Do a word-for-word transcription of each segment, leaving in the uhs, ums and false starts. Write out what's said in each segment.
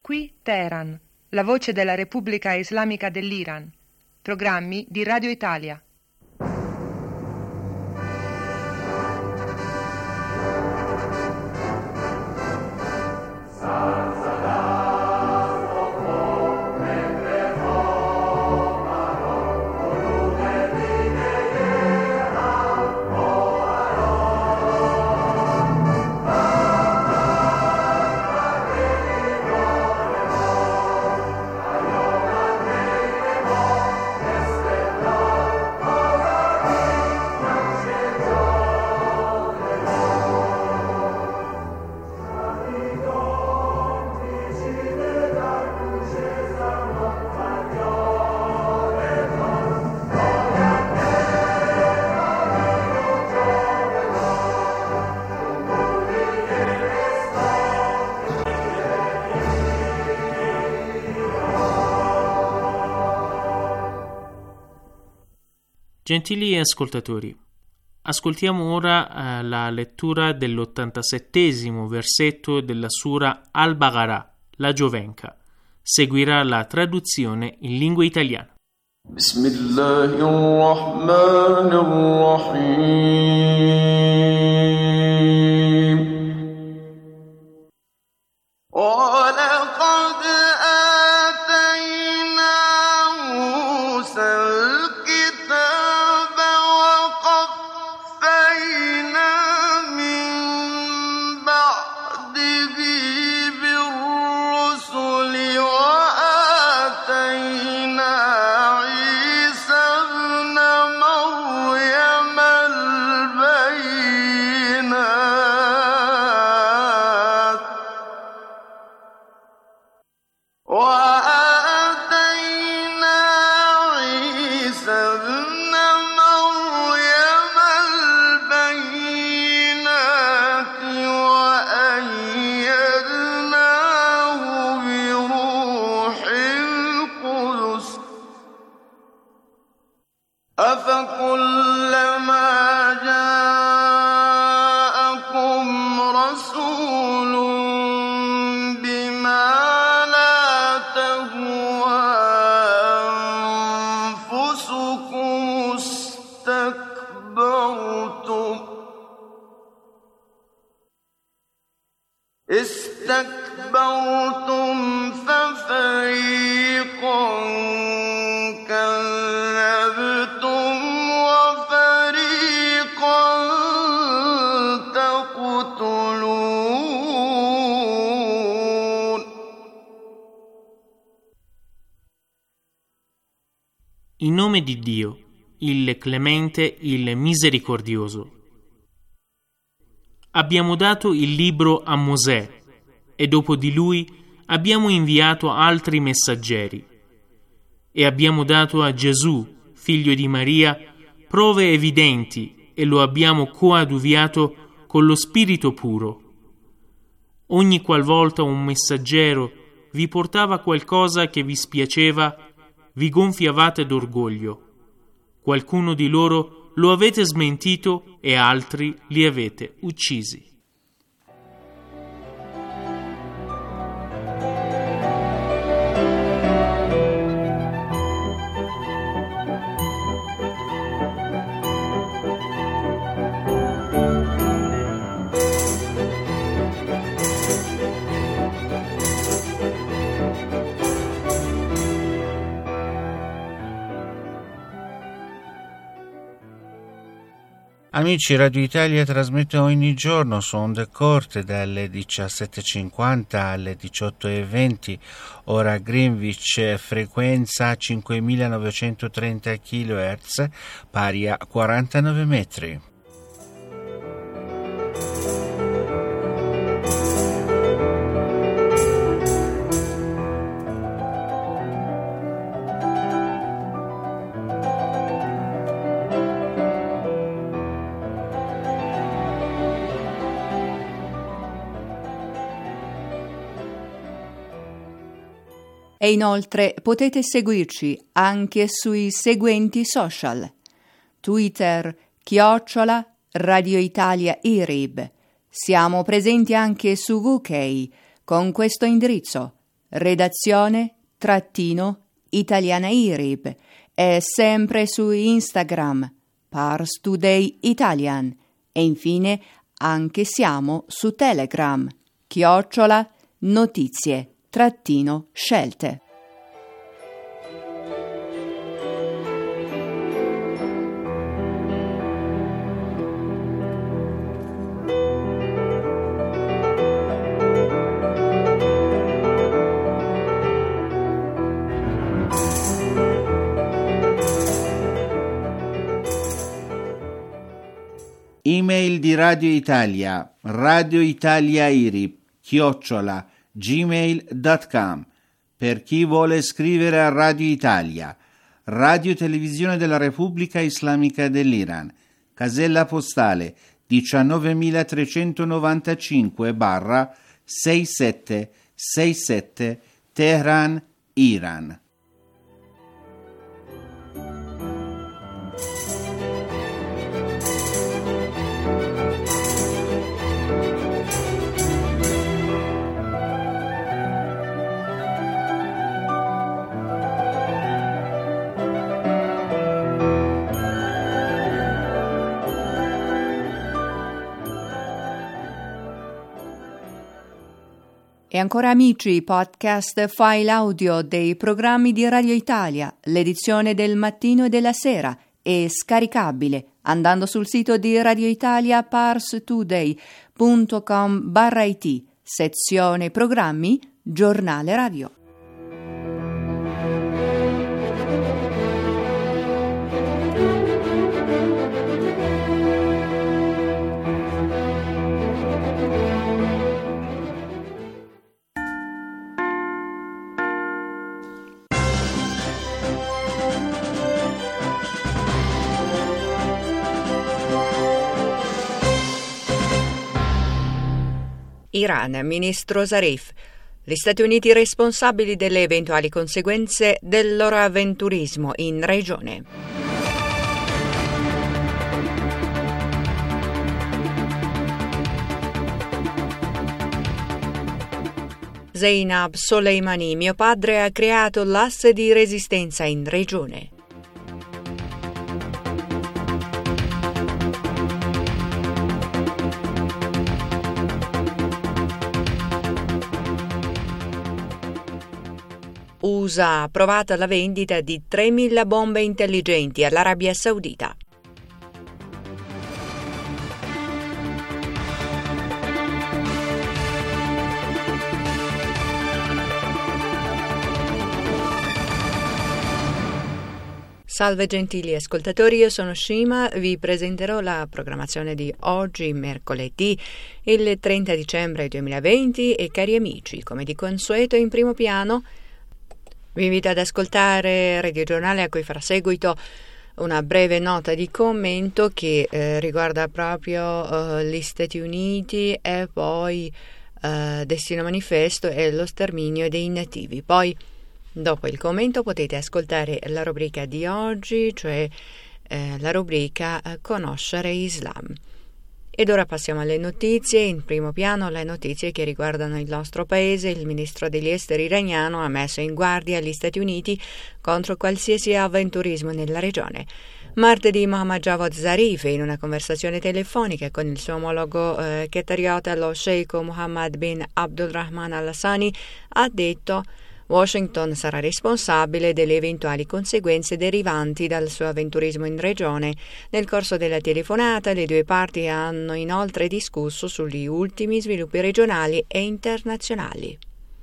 Qui Teheran, la voce della Repubblica Islamica dell'Iran. Programmi di Radio Italia. Gentili ascoltatori, ascoltiamo ora eh, la lettura dell'ottantasettesimo versetto della Sura Al-Baqarah, la Giovenca. Seguirà la traduzione in lingua italiana. Bismillahirrahmanirrahim. وَلَقَدْ آتَيْنَا مُوسَى الْكِتَابَ وَقَفَّيْنَا مِن بَعْدِهِ بِالرُّسُلِ وَآتَيْنَا عِيسَى ابْنَ مَرْيَمَ الْبَيِّنَاتِ وآتينا عيسى ابن مريم البينات وأيدناه بروح القدس أفكلما جاءكم رسول بما استكبرتم ففريقا كذبتم وفريقا تقتلون. In nome di Dio, il Clemente, il Misericordioso. Abbiamo dato il libro a Mosè e dopo di lui abbiamo inviato altri messaggeri e abbiamo dato a Gesù, figlio di Maria, prove evidenti e lo abbiamo coadiuviato con lo Spirito puro. Ogni qualvolta un messaggero vi portava qualcosa che vi spiaceva, vi gonfiavate d'orgoglio. Qualcuno di loro lo avete smentito e altri li avete uccisi. Amici, Radio Italia trasmette ogni giorno su onde corte dalle diciassette e cinquanta alle diciotto e venti, ora Greenwich, frequenza cinquemilanovecentotrenta chilohertz, pari a quarantanove metri. E inoltre potete seguirci anche sui seguenti social: Twitter, chiocciola, Radio Italia I R I B. Siamo presenti anche su V K con questo indirizzo: redazione trattino Italiana I R I B e sempre su Instagram Pars Today Italian e infine anche siamo su Telegram chiocciola notizie trattino scelte. Email di Radio Italia, Radio Italia I R I B, chiocciola, gmail punto com. Per chi vuole scrivere a Radio Italia, Radio Televisione della Repubblica Islamica dell'Iran, casella postale diciannovemilatrecentonovantacinque sessantasette Teheran, Iran. E ancora amici, podcast file audio dei programmi di Radio Italia, l'edizione del mattino e della sera è scaricabile andando sul sito di Radio Italia parstoday punto com barra it, sezione programmi, giornale radio. Iran, ministro Zarif. Gli Stati Uniti responsabili delle eventuali conseguenze del loro avventurismo in regione. Zainab Soleimani, mio padre ha creato l'asse di resistenza in regione. U S A ha approvato la vendita di tremila bombe intelligenti all'Arabia Saudita. Salve gentili ascoltatori, io sono Shima, vi presenterò la programmazione di oggi, mercoledì, il trenta dicembre duemilaventi e cari amici, come di consueto in primo piano vi invito ad ascoltare Radio Giornale a cui farà seguito una breve nota di commento che eh, riguarda proprio eh, gli Stati Uniti e poi eh, Destino Manifesto e lo sterminio dei nativi. Poi dopo il commento potete ascoltare la rubrica di oggi, cioè eh, la rubrica eh, Conoscere Islam. Ed ora passiamo alle notizie. In primo piano le notizie che riguardano il nostro paese. Il ministro degli esteri iraniano ha messo in guardia gli Stati Uniti contro qualsiasi avventurismo nella regione. Martedì Mohammad Javad Zarif, in una conversazione telefonica con il suo omologo eh, qatariota, lo sceicco Mohammed bin Abdulrahman al-Thani, ha detto: Washington sarà responsabile delle eventuali conseguenze derivanti dal suo avventurismo in regione. Nel corso della telefonata le due parti hanno inoltre discusso sugli ultimi sviluppi regionali e internazionali.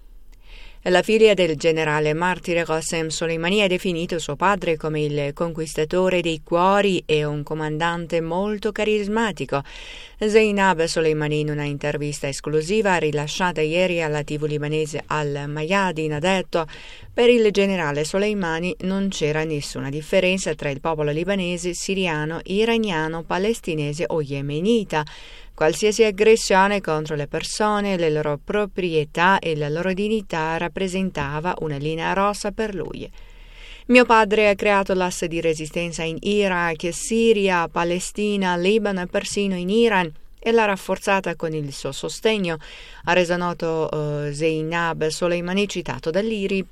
La figlia del generale martire Qasem Soleimani ha definito suo padre come il conquistatore dei cuori e un comandante molto carismatico. Zainab Soleimani, in una intervista esclusiva rilasciata ieri alla tivù libanese Al Mayadin, ha detto: per il generale Soleimani non c'era nessuna differenza tra il popolo libanese, siriano, iraniano, palestinese o yemenita. Qualsiasi aggressione contro le persone, le loro proprietà e la loro dignità rappresentava una linea rossa per lui. Mio padre ha creato l'asse di resistenza in Iraq, Siria, Palestina, Libano e persino in Iran, e l'ha rafforzata con il suo sostegno, ha reso noto uh, Zeinab Soleimani, citato dall'I R I.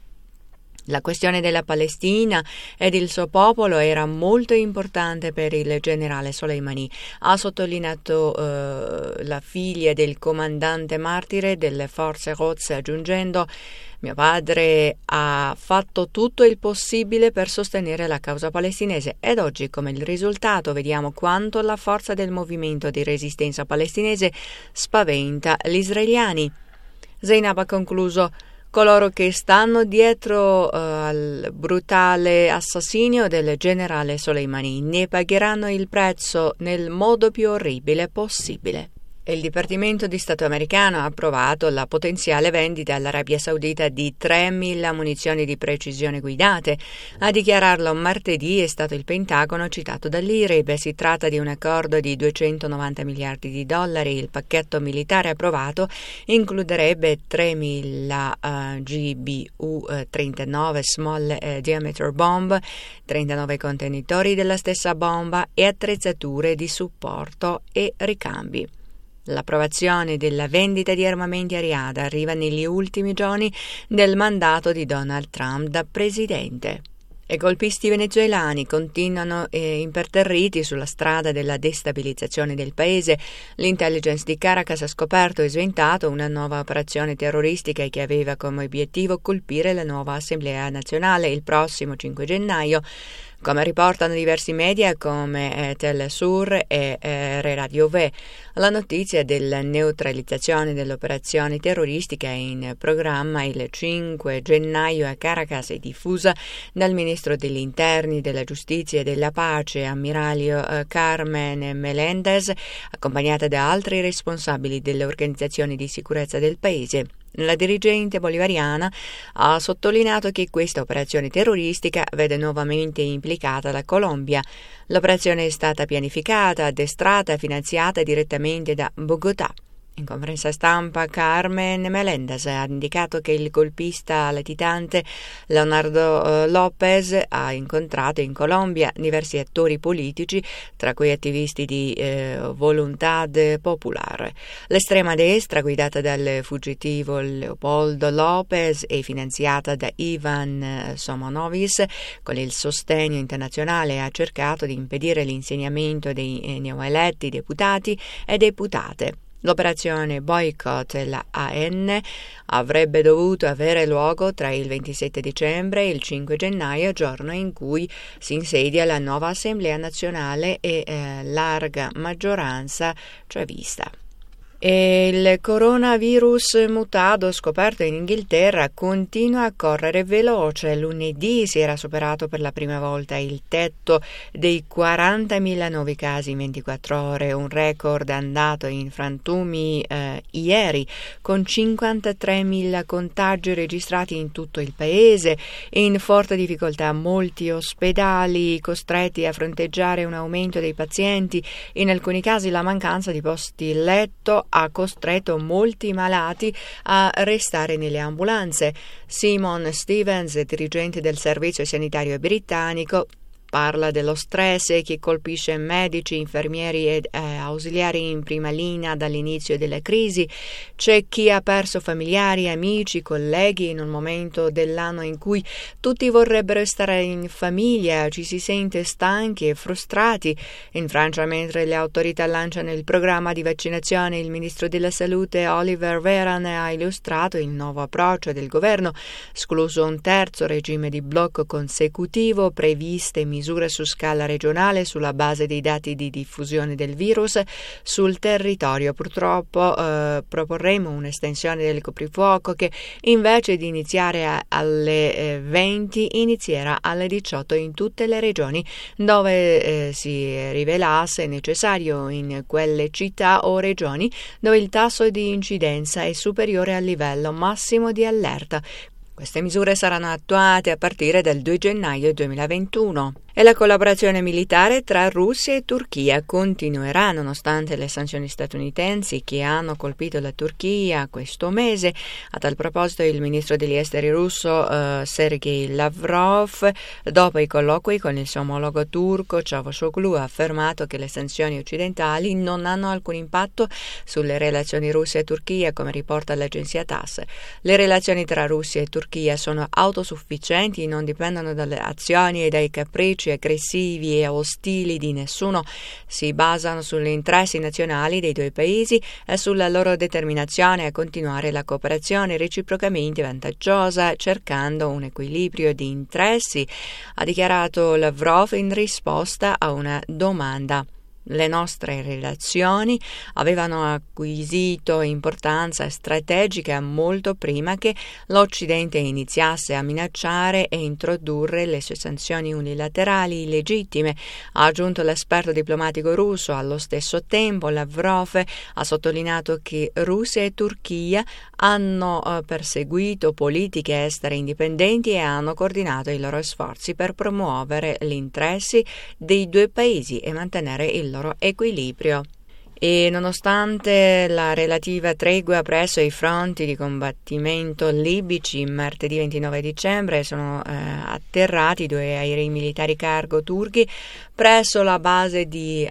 La questione della Palestina ed il suo popolo era molto importante per il generale Soleimani. Ha sottolineato eh, la figlia del comandante martire delle forze Quds, aggiungendo: mio padre ha fatto tutto il possibile per sostenere la causa palestinese ed oggi, come il risultato, vediamo quanto la forza del movimento di resistenza palestinese spaventa gli israeliani. Zeinab ha concluso: coloro che stanno dietro uh, al brutale assassinio del generale Soleimani ne pagheranno il prezzo nel modo più orribile possibile. Il Dipartimento di Stato americano ha approvato la potenziale vendita all'Arabia Saudita di tremila munizioni di precisione guidate. A dichiararlo martedì è stato il Pentagono, citato dall'I R I B. Si tratta di un accordo di duecentonovanta miliardi di dollari. Il pacchetto militare approvato includerebbe tremila uh, G B U trentanove Small uh, Diameter Bomb, trentanove contenitori della stessa bomba e attrezzature di supporto e ricambi. L'approvazione della vendita di armamenti a Riyadh arriva negli ultimi giorni del mandato di Donald Trump da presidente. I golpisti venezuelani continuano eh, imperterriti sulla strada della destabilizzazione del paese. L'intelligence di Caracas ha scoperto e sventato una nuova operazione terroristica che aveva come obiettivo colpire la nuova Assemblea nazionale il prossimo cinque gennaio. Come riportano diversi media come eh, Telesur e eh, Re Radio V, la notizia della neutralizzazione dell'operazione terroristica in programma il cinque gennaio a Caracas è diffusa dal ministro degli interni, della giustizia e della pace, ammiraglio eh, Carmen Melendez, accompagnata da altri responsabili delle organizzazioni di sicurezza del paese. La dirigente bolivariana ha sottolineato che questa operazione terroristica vede nuovamente implicata la Colombia. L'operazione è stata pianificata, addestrata e finanziata direttamente da Bogotà. In conferenza stampa Carmen Melendez ha indicato che il golpista latitante Leonardo López ha incontrato in Colombia diversi attori politici, tra cui attivisti di eh, Voluntad Popular. L'estrema destra, guidata dal fuggitivo Leopoldo López e finanziata da Ivan Somonovic, con il sostegno internazionale ha cercato di impedire l'insediamento dei eh, neoeletti deputati e deputate. L'operazione Boycott, la A N, avrebbe dovuto avere luogo tra il ventisette dicembre e il cinque gennaio, giorno in cui si insedia la nuova Assemblea nazionale e eh, larga maggioranza chavista. E il coronavirus mutato scoperto in Inghilterra continua a correre veloce. Lunedì si era superato per la prima volta il tetto dei quarantamila nuovi casi in ventiquattro ore, un record andato in frantumi eh, ieri, con cinquantatremila contagi registrati in tutto il paese. In forte difficoltà molti ospedali, costretti a fronteggiare un aumento dei pazienti. In alcuni casi la mancanza di posti letto ha costretto molti malati a restare nelle ambulanze. Simon Stevens, dirigente del Servizio Sanitario Britannico, parla dello stress che colpisce medici, infermieri ed eh, ausiliari in prima linea dall'inizio della crisi. C'è chi ha perso familiari, amici, colleghi in un momento dell'anno in cui tutti vorrebbero stare in famiglia, ci si sente stanchi e frustrati. In Francia, mentre le autorità lanciano il programma di vaccinazione, il ministro della Salute Oliver Véran ha illustrato il nuovo approccio del governo, escluso un terzo regime di blocco consecutivo, previste misure misure su scala regionale sulla base dei dati di diffusione del virus sul territorio. Purtroppo eh, proporremo un'estensione del coprifuoco che invece di iniziare a, alle eh, venti inizierà alle diciotto in tutte le regioni dove eh, si rivelasse necessario, in quelle città o regioni dove il tasso di incidenza è superiore al livello massimo di allerta. Queste misure saranno attuate a partire dal due gennaio duemilaventuno. E la collaborazione militare tra Russia e Turchia continuerà nonostante le sanzioni statunitensi che hanno colpito la Turchia questo mese. A tal proposito il ministro degli esteri russo eh, Sergei Lavrov, dopo i colloqui con il suo omologo turco Cavusoglu, ha affermato che le sanzioni occidentali non hanno alcun impatto sulle relazioni Russia e Turchia, come riporta l'agenzia TASS. Le relazioni tra Russia e Turchia sono autosufficienti, non dipendono dalle azioni e dai capricci aggressivi e ostili di nessuno, si basano sugli interessi nazionali dei due paesi e sulla loro determinazione a continuare la cooperazione reciprocamente vantaggiosa, cercando un equilibrio di interessi, ha dichiarato Lavrov in risposta a una domanda. Le nostre relazioni avevano acquisito importanza strategica molto prima che l'Occidente iniziasse a minacciare e introdurre le sue sanzioni unilaterali illegittime, ha aggiunto l'esperto diplomatico russo. Allo stesso tempo Lavrov ha sottolineato che Russia e Turchia hanno eh, perseguito politiche estere indipendenti e hanno coordinato i loro sforzi per promuovere gli interessi dei due paesi e mantenere il loro equilibrio. E nonostante la relativa tregua presso i fronti di combattimento libici, martedì ventinove dicembre sono eh, atterrati due aerei militari cargo turchi presso la base di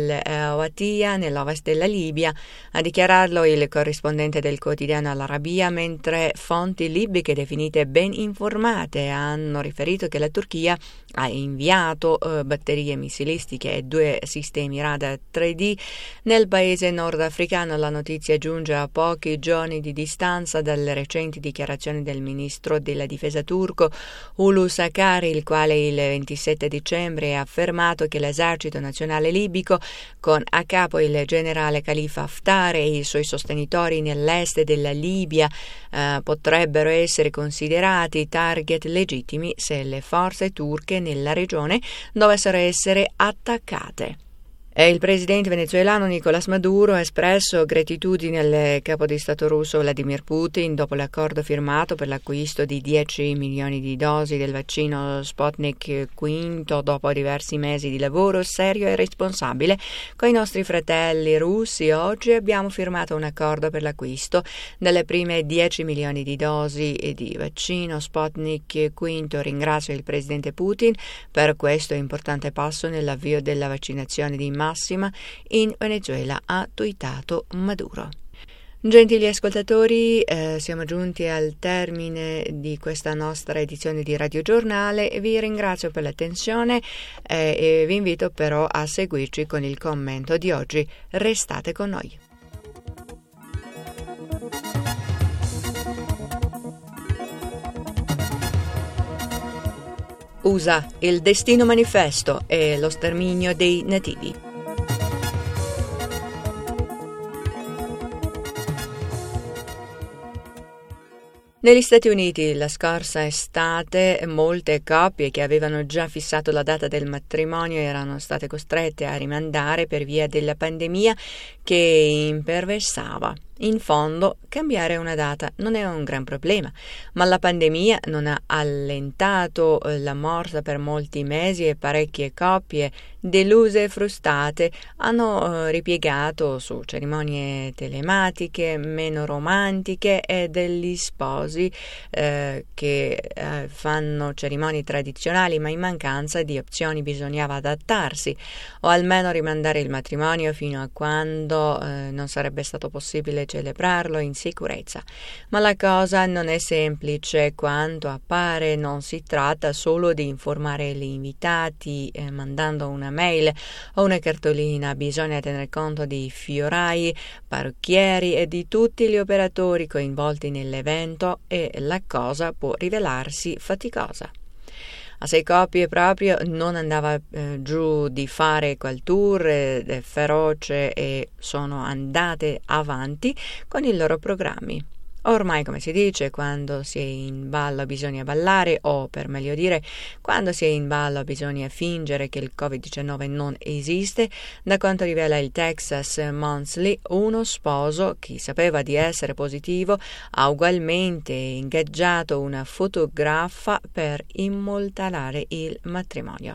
Al-Watia nell'ovest della Libia, a dichiararlo il corrispondente del quotidiano Al-Arabia, mentre fonti libiche definite ben informate hanno riferito che la Turchia ha inviato eh, batterie missilistiche e due sistemi radar tre D nel paese nordafricano. La notizia giunge a pochi giorni di distanza dalle recenti dichiarazioni del ministro della difesa turco Hulusi Akar, il quale il ventisette dicembre ha affermato che l'esercito nazionale libico, con a capo il generale Khalifa Haftar e i suoi sostenitori nell'est della Libia, eh, potrebbero essere considerati target legittimi se le forze turche nella regione dovessero essere attaccate. E il presidente venezuelano Nicolás Maduro ha espresso gratitudine al capo di Stato russo Vladimir Putin dopo l'accordo firmato per l'acquisto di dieci milioni di dosi del vaccino Sputnik V dopo diversi mesi di lavoro serio e responsabile con i nostri fratelli russi. Oggi abbiamo firmato un accordo per l'acquisto delle prime dieci milioni di dosi di vaccino Sputnik V. Ringrazio il presidente Putin per questo importante passo nell'avvio della vaccinazione di massima in Venezuela, ha tuitato Maduro. Gentili ascoltatori, eh, siamo giunti al termine di questa nostra edizione di Radio Giornale. Vi ringrazio per l'attenzione eh, e vi invito però a seguirci con il commento di oggi. Restate con noi. U S A, il destino manifesto e lo sterminio dei nativi. Negli Stati Uniti la scorsa estate molte coppie che avevano già fissato la data del matrimonio erano state costrette a rimandare per via della pandemia che imperversava. In fondo, cambiare una data non è un gran problema, ma la pandemia non ha allentato la morsa per molti mesi e parecchie coppie, deluse e frustrate, hanno eh, ripiegato su cerimonie telematiche meno romantiche e degli sposi eh, che eh, fanno cerimonie tradizionali, ma in mancanza di opzioni bisognava adattarsi o almeno rimandare il matrimonio fino a quando eh, non sarebbe stato possibile celebrarlo in sicurezza. Ma la cosa non è semplice quanto appare, non si tratta solo di informare gli invitati eh, mandando una mail o una cartolina, bisogna tener conto dei fiorai, parrucchieri e di tutti gli operatori coinvolti nell'evento e la cosa può rivelarsi faticosa. A sei coppie proprio non andava eh, giù di fare quel tour eh, feroce e sono andate avanti con i loro programmi. Ormai, come si dice, quando si è in ballo bisogna ballare, o per meglio dire, quando si è in ballo bisogna fingere che il covid diciannove non esiste. Da quanto rivela il Texas Monthly, uno sposo, che sapeva di essere positivo, ha ugualmente ingaggiato una fotografa per immortalare il matrimonio.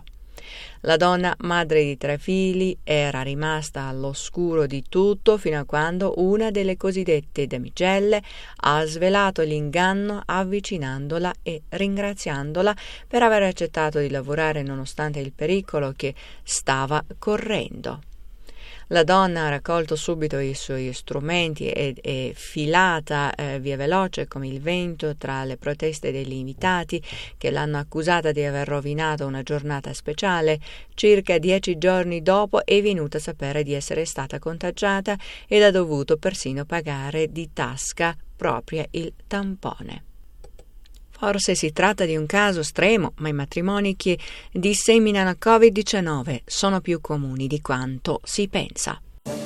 La donna, madre di tre figli, era rimasta all'oscuro di tutto fino a quando una delle cosiddette damigelle ha svelato l'inganno avvicinandola e ringraziandola per aver accettato di lavorare nonostante il pericolo che stava correndo. La donna ha raccolto subito i suoi strumenti ed è filata eh, via veloce come il vento tra le proteste degli invitati che l'hanno accusata di aver rovinato una giornata speciale. Circa dieci giorni dopo è venuta a sapere di essere stata contagiata ed ha dovuto persino pagare di tasca propria il tampone. Forse si tratta di un caso estremo, ma i matrimoni che disseminano covid diciannove sono più comuni di quanto si pensa.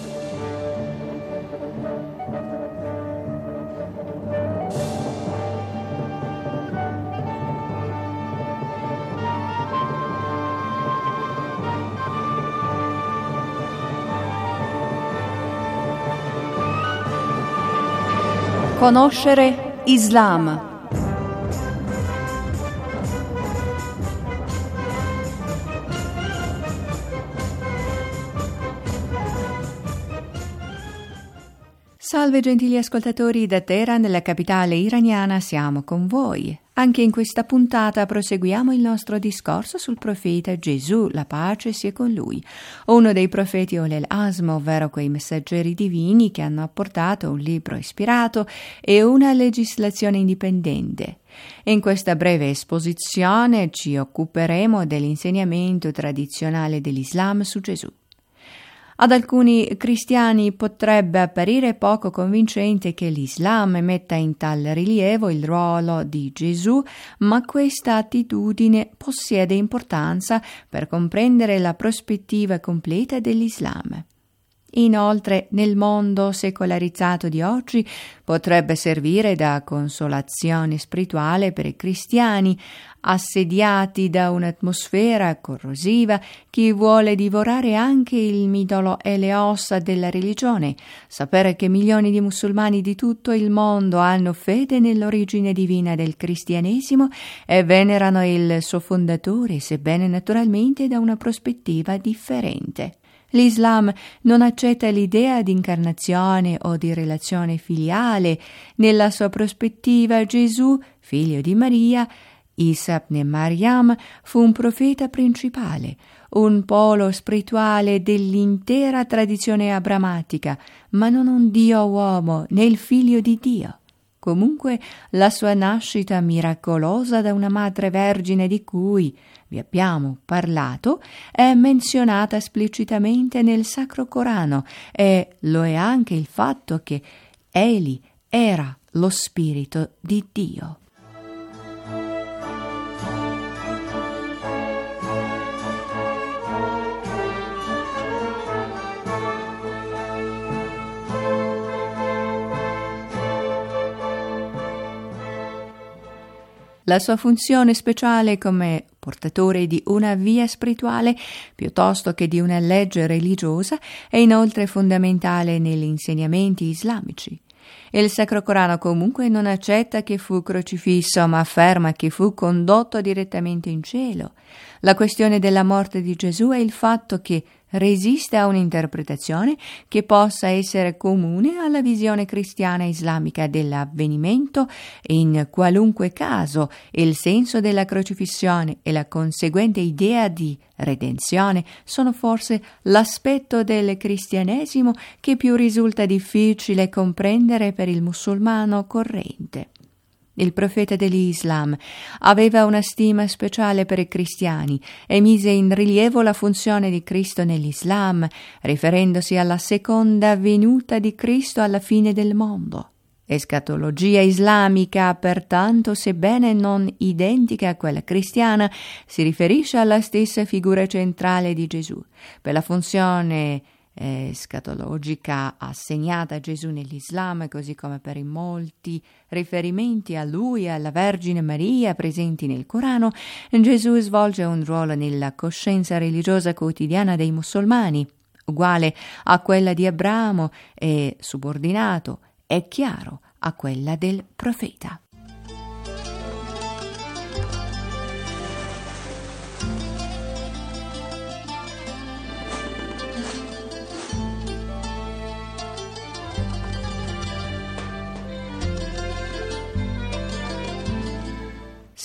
Conoscere Islam. Salve gentili ascoltatori da Teheran, nella capitale iraniana, siamo con voi. Anche in questa puntata proseguiamo il nostro discorso sul profeta Gesù, la pace sia con lui, uno dei profeti Ulul Azm, ovvero quei messaggeri divini che hanno apportato un libro ispirato e una legislazione indipendente. In questa breve esposizione ci occuperemo dell'insegnamento tradizionale dell'Islam su Gesù. Ad alcuni cristiani potrebbe apparire poco convincente che l'Islam metta in tal rilievo il ruolo di Gesù, ma questa attitudine possiede importanza per comprendere la prospettiva completa dell'Islam. Inoltre, nel mondo secolarizzato di oggi potrebbe servire da consolazione spirituale per i cristiani, assediati da un'atmosfera corrosiva che vuole divorare anche il midollo e le ossa della religione. Sapere che milioni di musulmani di tutto il mondo hanno fede nell'origine divina del cristianesimo e venerano il suo fondatore, sebbene naturalmente da una prospettiva differente. L'Islam non accetta l'idea di incarnazione o di relazione filiale. Nella sua prospettiva Gesù, figlio di Maria, Isa ibn Maryam, fu un profeta principale, un polo spirituale dell'intera tradizione abramatica, ma non un Dio uomo né il figlio di Dio. Comunque la sua nascita miracolosa da una madre vergine di cui vi abbiamo parlato è menzionata esplicitamente nel Sacro Corano e lo è anche il fatto che egli era lo Spirito di Dio. La sua funzione speciale come portatore di una via spirituale piuttosto che di una legge religiosa è inoltre fondamentale negli insegnamenti islamici. Il Sacro Corano comunque non accetta che fu crocifisso, ma afferma che fu condotto direttamente in cielo. La questione della morte di Gesù è il fatto che resiste a un'interpretazione che possa essere comune alla visione cristiana islamica dell'avvenimento. In qualunque caso, il senso della crocifissione e la conseguente idea di redenzione sono forse l'aspetto del cristianesimo che più risulta difficile comprendere per il musulmano corrente. Il profeta dell'Islam aveva una stima speciale per i cristiani e mise in rilievo la funzione di Cristo nell'Islam, riferendosi alla seconda venuta di Cristo alla fine del mondo. Escatologia islamica, pertanto, sebbene non identica a quella cristiana, si riferisce alla stessa figura centrale di Gesù. Per la funzione escatologica assegnata a Gesù nell'Islam, così come per i molti riferimenti a lui e alla Vergine Maria presenti nel Corano, Gesù svolge un ruolo nella coscienza religiosa quotidiana dei musulmani, uguale a quella di Abramo e subordinato, è chiaro, a quella del profeta.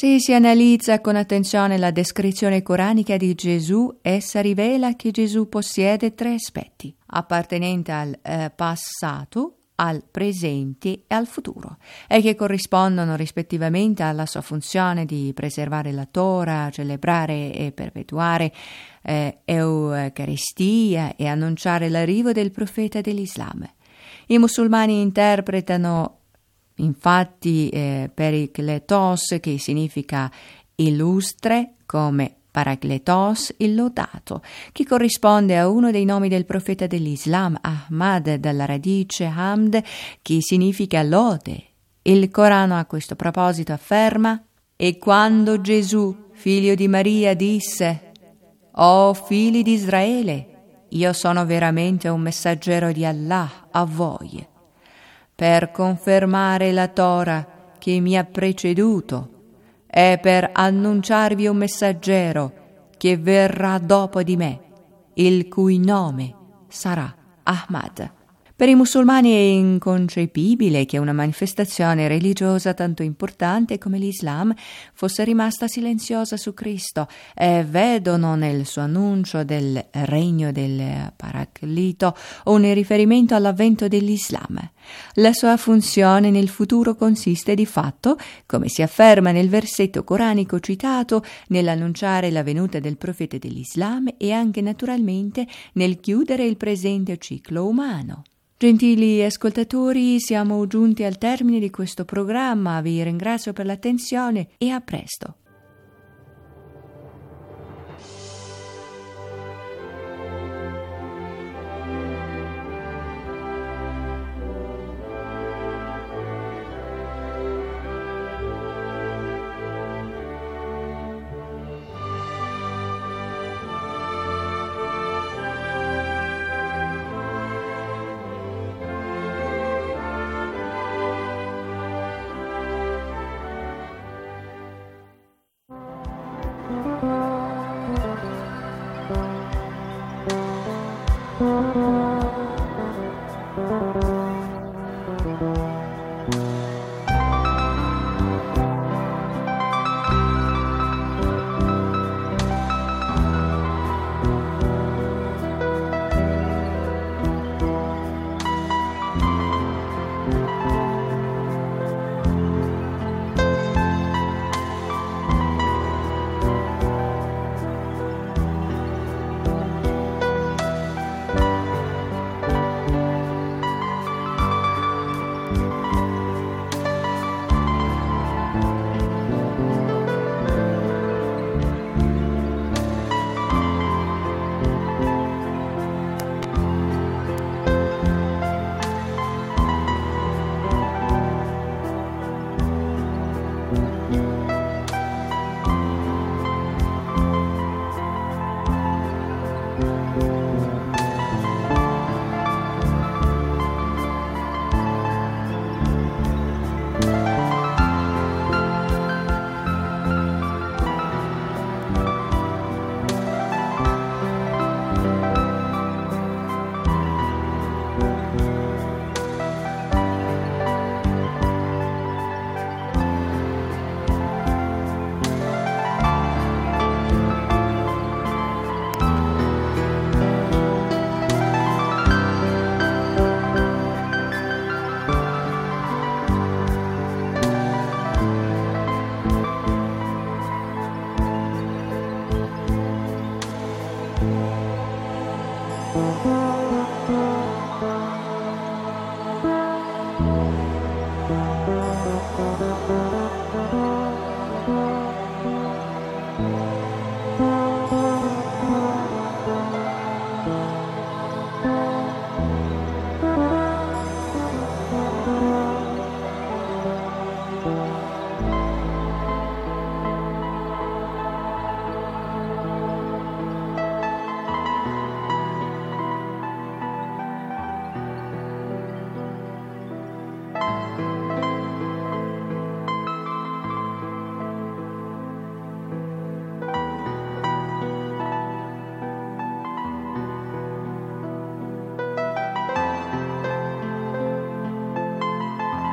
Se si analizza con attenzione la descrizione coranica di Gesù, essa rivela che Gesù possiede tre aspetti, appartenenti al eh, passato, al presente e al futuro, e che corrispondono rispettivamente alla sua funzione di preservare la Torah, celebrare e perpetuare eh, Eucaristia e annunciare l'arrivo del profeta dell'Islam. I musulmani interpretano infatti eh, perikletos, che significa illustre, come Paracletos, il lodato, che corrisponde a uno dei nomi del profeta dell'Islam, Ahmad, dalla radice Hamd, che significa lode. Il Corano a questo proposito afferma: «E quando Gesù, figlio di Maria, disse: O figli di Israele, io sono veramente un messaggero di Allah a voi, per confermare la Torah che mi ha preceduto e per annunciarvi un messaggero che verrà dopo di me, il cui nome sarà Ahmad». Per i musulmani è inconcepibile che una manifestazione religiosa tanto importante come l'Islam fosse rimasta silenziosa su Cristo e vedono nel suo annuncio del regno del Paraclito un riferimento all'avvento dell'Islam. La sua funzione nel futuro consiste di fatto, come si afferma nel versetto coranico citato, nell'annunciare la venuta del profeta dell'Islam e anche naturalmente nel chiudere il presente ciclo umano. Gentili ascoltatori, siamo giunti al termine di questo programma, vi ringrazio per l'attenzione e a presto.